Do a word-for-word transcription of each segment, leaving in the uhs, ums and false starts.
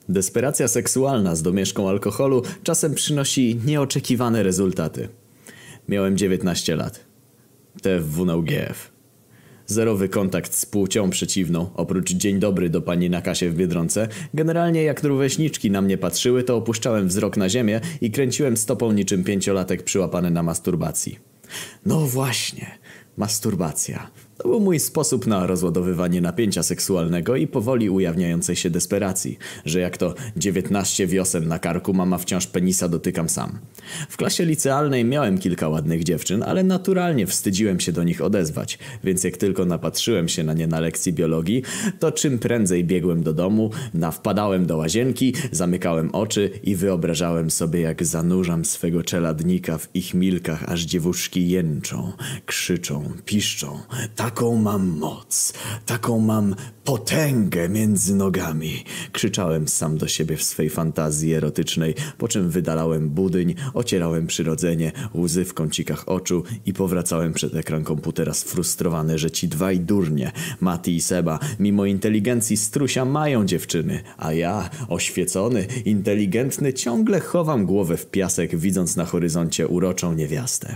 Desperacja seksualna z domieszką alkoholu czasem przynosi nieoczekiwane rezultaty. Miałem dziewiętnaście lat. T F W na U G F. Zerowy kontakt z płcią przeciwną, oprócz dzień dobry do pani na kasie w Biedronce. Generalnie jak rówieśniczki na mnie patrzyły, to opuszczałem wzrok na ziemię i kręciłem stopą niczym pięciolatek przyłapany na masturbacji. No właśnie, masturbacja. To był mój sposób na rozładowywanie napięcia seksualnego i powoli ujawniającej się desperacji, że jak to dziewiętnaście wiosen na karku, mama wciąż penisa dotykam sam. W klasie licealnej miałem kilka ładnych dziewczyn, ale naturalnie wstydziłem się do nich odezwać, więc jak tylko napatrzyłem się na nie na lekcji biologii, to czym prędzej biegłem do domu, nawpadałem do łazienki, zamykałem oczy i wyobrażałem sobie, jak zanurzam swego czeladnika w ich milkach, aż dziewuszki jęczą, krzyczą, piszczą. Taką mam moc, taką mam potęgę między nogami. Krzyczałem sam do siebie w swej fantazji erotycznej, po czym wydalałem budyń, ocierałem przyrodzenie, łzy w kącikach oczu i powracałem przed ekran komputera sfrustrowany, że ci dwaj durnie, Mati i Seba, mimo inteligencji strusia mają dziewczyny, a ja, oświecony, inteligentny, ciągle chowam głowę w piasek, widząc na horyzoncie uroczą niewiastę.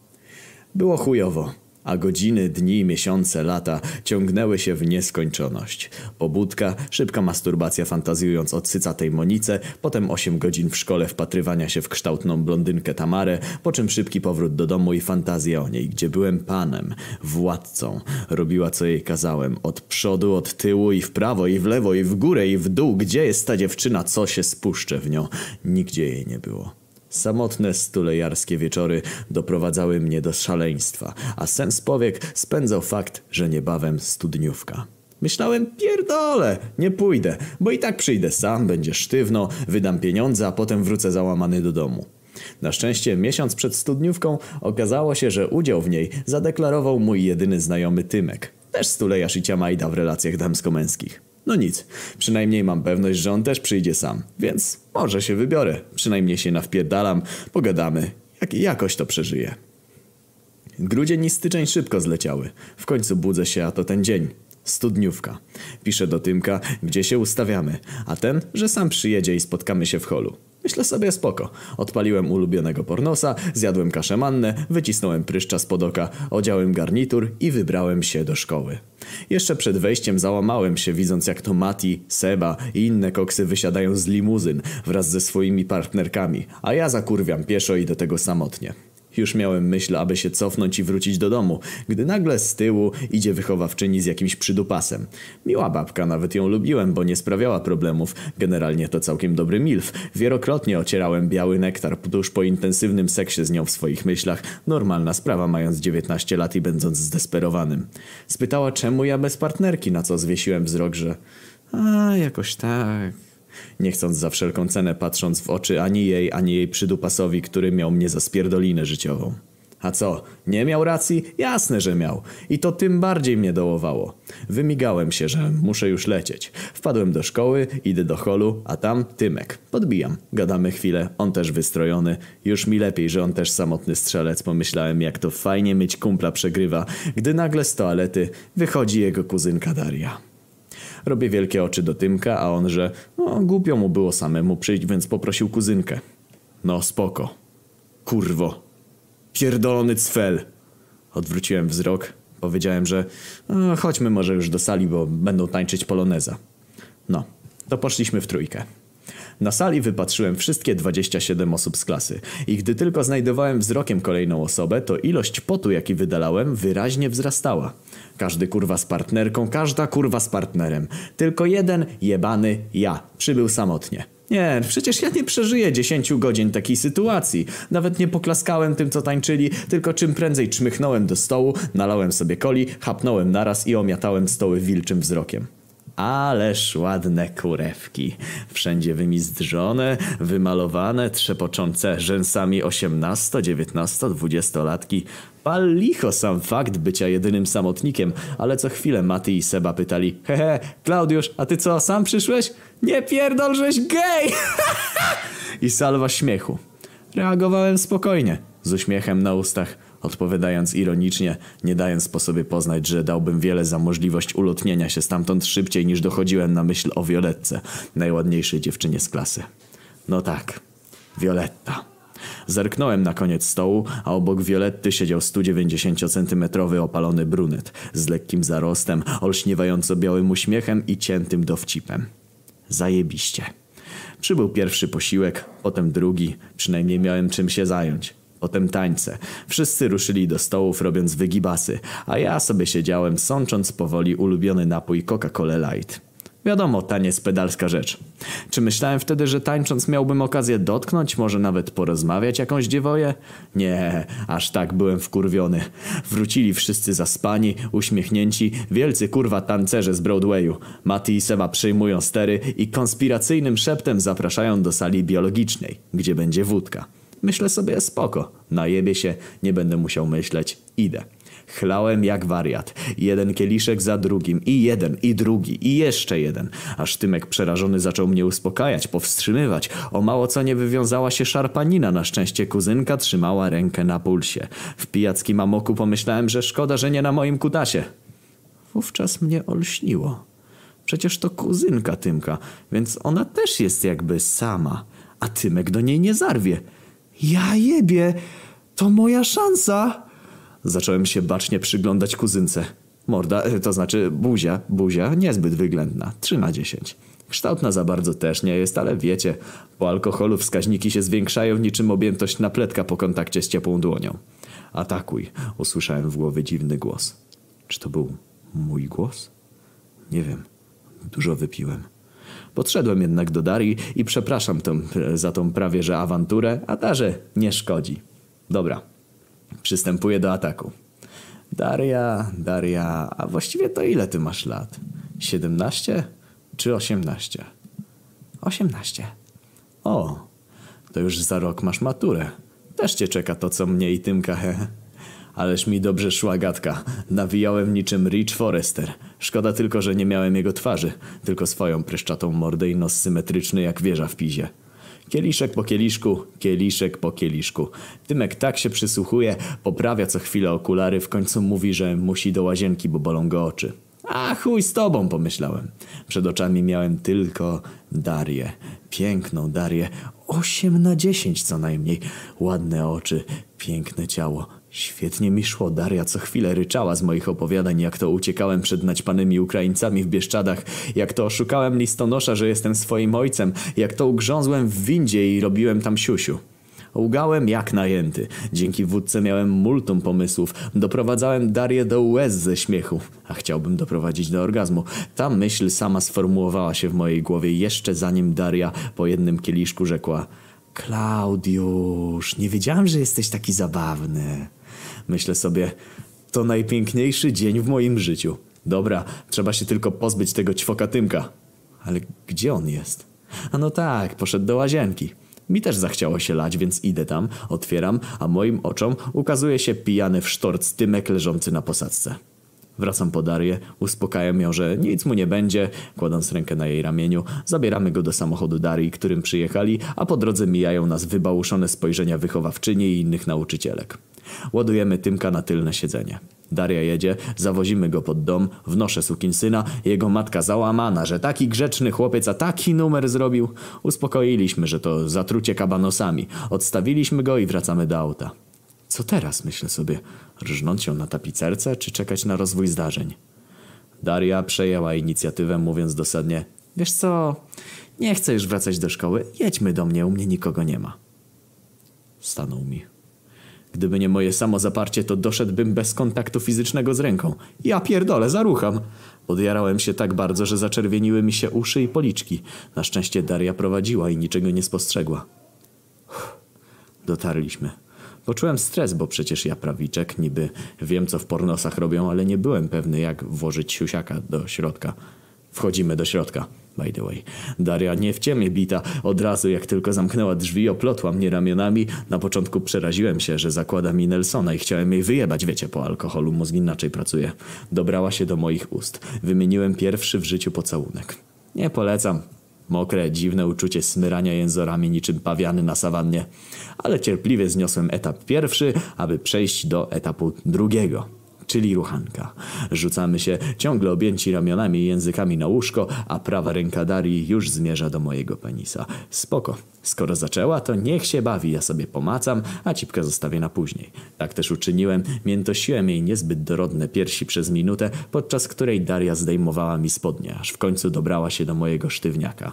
Było chujowo. A godziny, dni, miesiące, lata ciągnęły się w nieskończoność. Pobudka, szybka masturbacja fantazjując o cycatej Monice, potem osiem godzin w szkole wpatrywania się w kształtną blondynkę Tamarę, po czym szybki powrót do domu i fantazja o niej, gdzie byłem panem, władcą. Robiła co jej kazałem, od przodu, od tyłu i w prawo, i w lewo, i w górę, i w dół. Gdzie jest ta dziewczyna, co się spuszczę w nią? Nigdzie jej nie było. Samotne stulejarskie wieczory doprowadzały mnie do szaleństwa, a sens powiek spędzał fakt, że niebawem studniówka. Myślałem, pierdolę, nie pójdę, bo i tak przyjdę sam, będzie sztywno, wydam pieniądze, a potem wrócę załamany do domu. Na szczęście miesiąc przed studniówką okazało się, że udział w niej zadeklarował mój jedyny znajomy Tymek. Też stulejarz i ciamajda w relacjach damsko-męskich. No nic, przynajmniej mam pewność, że on też przyjdzie sam, więc może się wybiorę. Przynajmniej się nawpierdalam, pogadamy, jak, jakoś to przeżyję. Grudzień i styczeń szybko zleciały. W końcu budzę się, a to ten dzień. Studniówka. Piszę do Tymka, gdzie się ustawiamy, a ten, że sam przyjedzie i spotkamy się w holu. Myślę sobie spoko. Odpaliłem ulubionego pornosa, zjadłem kaszę mannę, wycisnąłem pryszcza spod oka, odziałem garnitur i wybrałem się do szkoły. Jeszcze przed wejściem załamałem się, widząc jak to Mati, Seba i inne koksy wysiadają z limuzyn wraz ze swoimi partnerkami, a ja zakurwiam pieszo i do tego samotnie. Już miałem myśl, aby się cofnąć i wrócić do domu, gdy nagle z tyłu idzie wychowawczyni z jakimś przydupasem. Miła babka, nawet ją lubiłem, bo nie sprawiała problemów. Generalnie to całkiem dobry milf. Wielokrotnie ocierałem biały nektar tuż po intensywnym seksie z nią w swoich myślach. Normalna sprawa, mając dziewiętnaście lat i będąc zdesperowanym. Spytała, czemu ja bez partnerki, na co zwiesiłem wzrok, że... A, jakoś tak... Nie chcąc za wszelką cenę patrząc w oczy ani jej, ani jej przydupasowi, który miał mnie za spierdolinę życiową. A co, nie miał racji? Jasne, że miał. I to tym bardziej mnie dołowało. Wymigałem się, że muszę już lecieć. Wpadłem do szkoły, idę do holu, a tam Tymek. Podbijam. Gadamy chwilę, on też wystrojony. Już mi lepiej, że on też samotny strzelec. Pomyślałem, jak to fajnie mieć kumpla przegrywa, gdy nagle z toalety wychodzi jego kuzynka Daria. Robię wielkie oczy do Tymka, a on, że no, głupio mu było samemu przyjść, więc poprosił kuzynkę. No spoko. Kurwo. Pierdolony cfel. Odwróciłem wzrok. Powiedziałem, że no, chodźmy może już do sali, bo będą tańczyć poloneza. No, to poszliśmy w trójkę. Na sali wypatrzyłem wszystkie dwadzieścia siedem osób z klasy i gdy tylko znajdowałem wzrokiem kolejną osobę, to ilość potu, jaki wydalałem, wyraźnie wzrastała. Każdy kurwa z partnerką, każda kurwa z partnerem. Tylko jeden jebany ja przybył samotnie. Nie, przecież ja nie przeżyję dziesięciu godzin takiej sytuacji. Nawet nie poklaskałem tym, co tańczyli, tylko czym prędzej czmychnąłem do stołu, nalałem sobie coli, chapnąłem naraz i omiatałem stoły wilczym wzrokiem. Ależ ładne kurewki. Wszędzie wymizdrzone, wymalowane, trzepoczące rzęsami osiemnasto, dziewiętnasto, dwudziestolatki. Pal licho sam fakt bycia jedynym samotnikiem, ale co chwilę Mati i Seba pytali: hehe, Klaudiusz, a ty co, sam przyszłeś? Nie pierdol, żeś gej! I salwa śmiechu. Reagowałem spokojnie, z uśmiechem na ustach. odpowiadając ironicznie, nie dając po sobie poznać, że dałbym wiele za możliwość ulotnienia się stamtąd szybciej niż dochodziłem na myśl o Violetce, najładniejszej dziewczynie z klasy. No tak, Violetta. Zerknąłem na koniec stołu, a obok Violetty siedział sto dziewięćdziesięciocentymetrowy opalony brunet z lekkim zarostem, olśniewająco białym uśmiechem i ciętym dowcipem. Zajebiście. Przybył pierwszy posiłek, potem drugi, przynajmniej miałem czym się zająć. Potem tańce. Wszyscy ruszyli do stołów, robiąc wygibasy, a ja sobie siedziałem, sącząc powoli ulubiony napój Coca-Cola Light. Wiadomo, taniec pedalska rzecz. Czy myślałem wtedy, że tańcząc miałbym okazję dotknąć, może nawet porozmawiać jakąś dziewoję? Nie, aż tak byłem wkurwiony. Wrócili wszyscy zaspani, uśmiechnięci, wielcy kurwa tancerze z Broadwayu. Mati i Seba przejmują stery i konspiracyjnym szeptem zapraszają do sali biologicznej, gdzie będzie wódka. Myślę sobie, spoko, najebie się, nie będę musiał myśleć, idę. Chlałem jak wariat. Jeden kieliszek za drugim. I jeden, i drugi, i jeszcze jeden. Aż Tymek przerażony zaczął mnie uspokajać, powstrzymywać. O mało co nie wywiązała się szarpanina. Na szczęście kuzynka trzymała rękę na pulsie. W pijackim amoku pomyślałem, że szkoda, że nie na moim kutasie. Wówczas mnie olśniło. Przecież to kuzynka Tymka, więc ona też jest jakby sama. A Tymek do niej nie zarwie. Ja jebie! To moja szansa! Zacząłem się bacznie przyglądać kuzynce. Morda, to znaczy buzia, buzia niezbyt wyględna. trzy na dziesięć. Kształtna za bardzo też nie jest, ale wiecie, po alkoholu wskaźniki się zwiększają niczym objętość napletka po kontakcie z ciepłą dłonią. Atakuj, usłyszałem w głowie dziwny głos. Czy to był mój głos? Nie wiem. Dużo wypiłem. Podszedłem jednak do Darii i przepraszam tą, za tą prawie że awanturę, a Darze nie szkodzi. Dobra. Przystępuję do ataku. Daria, Daria, a właściwie to ile ty masz lat? Siedemnaście czy osiemnaście? Osiemnaście. O, to już za rok masz maturę. Też cię czeka to, co mnie i Tymka, he. Ależ mi dobrze szła gadka. Nawijałem niczym Rich Forrester. Szkoda tylko, że nie miałem jego twarzy, tylko swoją pryszczatą mordę i nos symetryczny jak wieża w Pizie. Kieliszek po kieliszku, kieliszek po kieliszku. Tymek tak się przysłuchuje, poprawia co chwilę okulary, w końcu mówi, że musi do łazienki, bo bolą go oczy. A chuj z tobą, pomyślałem. Przed oczami miałem tylko Darię. Piękną Darię. Osiem na dziesięć co najmniej. Ładne oczy, piękne ciało. Świetnie mi szło. Daria co chwilę ryczała z moich opowiadań, jak to uciekałem przed naćpanymi Ukraińcami w Bieszczadach, jak to oszukałem listonosza, że jestem swoim ojcem, jak to ugrzązłem w windzie i robiłem tam siusiu. Łgałem jak najęty. Dzięki wódce miałem multum pomysłów. Doprowadzałem Darię do łez ze śmiechu. A chciałbym doprowadzić do orgazmu. Ta myśl sama sformułowała się w mojej głowie jeszcze zanim Daria po jednym kieliszku rzekła: Klaudiusz, nie wiedziałem, że jesteś taki zabawny. Myślę sobie, to najpiękniejszy dzień w moim życiu. Dobra, trzeba się tylko pozbyć tego ćwoka Tymka. Ale gdzie on jest? A no tak, poszedł do łazienki. Mi też zachciało się lać, więc idę tam, otwieram, a moim oczom ukazuje się pijany w sztorc Tymek leżący na posadzce. Wracam po Darię, uspokajam ją, że nic mu nie będzie, kładąc rękę na jej ramieniu, zabieramy go do samochodu Darii, którym przyjechali, a po drodze mijają nas wybałuszone spojrzenia wychowawczyni i innych nauczycielek. Ładujemy Tymka na tylne siedzenie. Daria jedzie, zawozimy go pod dom, wnoszę sukinsyna, jego matka załamana, że taki grzeczny chłopiec, a taki numer zrobił. Uspokoiliśmy, że to zatrucie kabanosami. Odstawiliśmy go i wracamy do auta. Co teraz, myślę sobie, rżnąć ją na tapicerce, czy czekać na rozwój zdarzeń? Daria przejęła inicjatywę, mówiąc dosadnie: wiesz co, nie chcę już wracać do szkoły, jedźmy do mnie, u mnie nikogo nie ma. Stanął mi. Gdyby nie moje samozaparcie, to doszedłbym bez kontaktu fizycznego z ręką. Ja pierdolę, zarucham. Podjarałem się tak bardzo, że zaczerwieniły mi się uszy i policzki. Na szczęście Daria prowadziła i niczego nie spostrzegła. Uff, dotarliśmy. Poczułem stres, bo przecież ja prawiczek, niby wiem co w pornosach robią, ale nie byłem pewny jak włożyć siusiaka do środka. Wchodzimy do środka. By the way, Daria nie w ciemię bita. Od razu jak tylko zamknęła drzwi, oplotła mnie ramionami. Na początku przeraziłem się, że zakłada mi Nelsona i chciałem jej wyjebać. Wiecie, po alkoholu mózg inaczej pracuje. Dobrała się do moich ust. Wymieniłem pierwszy w życiu pocałunek. Nie polecam. Mokre, dziwne uczucie smyrania jęzorami niczym pawiany na sawannie. Ale cierpliwie zniosłem etap pierwszy, aby przejść do etapu drugiego, czyli ruchanka. Rzucamy się ciągle objęci ramionami i językami na łóżko, a prawa ręka Darii już zmierza do mojego penisa. Spoko. Skoro zaczęła, to niech się bawi, ja sobie pomacam, a cipkę zostawię na później. Tak też uczyniłem, miętosiłem jej niezbyt dorodne piersi przez minutę, podczas której Daria zdejmowała mi spodnie, aż w końcu dobrała się do mojego sztywniaka.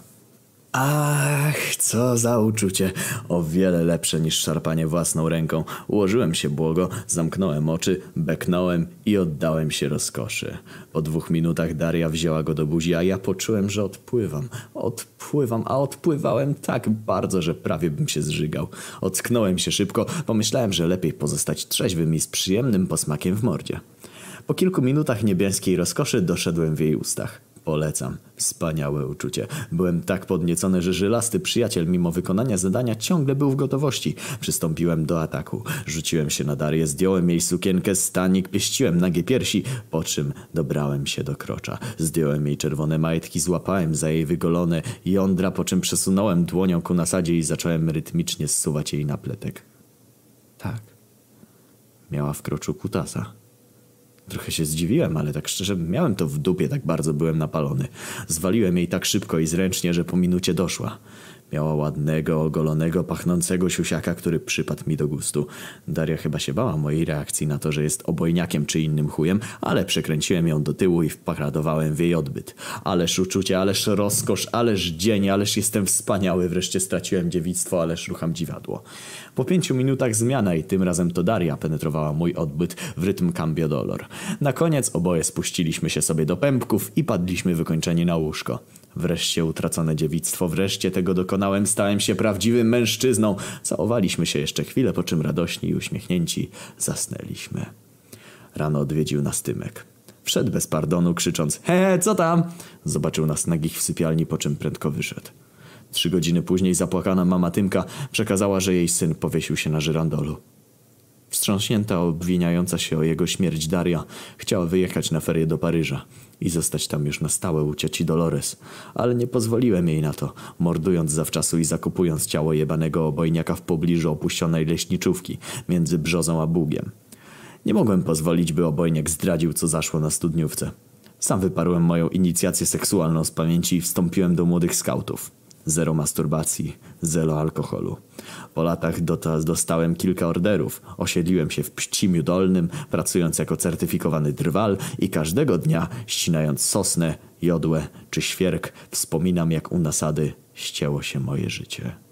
Ach, co za uczucie. O wiele lepsze niż szarpanie własną ręką. Ułożyłem się błogo, zamknąłem oczy, beknąłem i oddałem się rozkoszy. Po dwóch minutach Daria wzięła go do buzi, a ja poczułem, że odpływam. Odpływam, a odpływałem tak bardzo, że prawie bym się zżygał. Ocknąłem się szybko, pomyślałem, że lepiej pozostać trzeźwym i z przyjemnym posmakiem w mordzie. Po kilku minutach niebieskiej rozkoszy doszedłem w jej ustach. Polecam. Wspaniałe uczucie. Byłem tak podniecony, że żylasty przyjaciel mimo wykonania zadania ciągle był w gotowości. Przystąpiłem do ataku. Rzuciłem się na Darię, zdjąłem jej sukienkę, stanik, pieściłem nagie piersi, po czym dobrałem się do krocza. Zdjąłem jej czerwone majtki, złapałem za jej wygolone jądra, po czym przesunąłem dłonią ku nasadzie i zacząłem rytmicznie zsuwać jej napletek. Tak. Miała w kroczu kutasa. Trochę się zdziwiłem, ale tak szczerze miałem to w dupie, tak bardzo byłem napalony. Zwaliłem jej tak szybko i zręcznie, że po minucie doszła. Miała ładnego, ogolonego, pachnącego siusiaka, który przypadł mi do gustu. Daria chyba się bała mojej reakcji na to, że jest obojniakiem czy innym chujem, ale przekręciłem ją do tyłu i wparadowałem w jej odbyt. Ależ uczucie, ależ rozkosz, ależ dzień, ależ jestem wspaniały. Wreszcie straciłem dziewictwo, ależ rucham dziwadło. Po pięciu minutach zmiana i tym razem to Daria penetrowała mój odbyt w rytm cambio dolor. Na koniec oboje spuściliśmy się sobie do pępków i padliśmy wykończeni na łóżko. Wreszcie utracone dziewictwo, wreszcie tego dokonałem, stałem się prawdziwym mężczyzną. Całowaliśmy się jeszcze chwilę, po czym radośni i uśmiechnięci zasnęliśmy. Rano odwiedził nas Tymek. Wszedł bez pardonu, krzycząc: he, co tam? Zobaczył nas nagich w sypialni, po czym prędko wyszedł. Trzy godziny później zapłakana mama Tymka przekazała, że jej syn powiesił się na żyrandolu. Wstrząśnięta, obwiniająca się o jego śmierć Daria chciała wyjechać na ferie do Paryża i zostać tam już na stałe u cioci Dolores, ale nie pozwoliłem jej na to, mordując zawczasu i zakupując ciało jebanego obojniaka w pobliżu opuszczonej leśniczówki między Brzozą a Bugiem. Nie mogłem pozwolić, by obojniak zdradził, co zaszło na studniówce. Sam wyparłem moją inicjację seksualną z pamięci i wstąpiłem do młodych skautów. Zero masturbacji, zero alkoholu. Po latach dostałem kilka orderów. Osiedliłem się w Pścimiu Dolnym, pracując jako certyfikowany drwal i każdego dnia, ścinając sosnę, jodłę czy świerk, wspominam, jak u nasady ścięło się moje życie.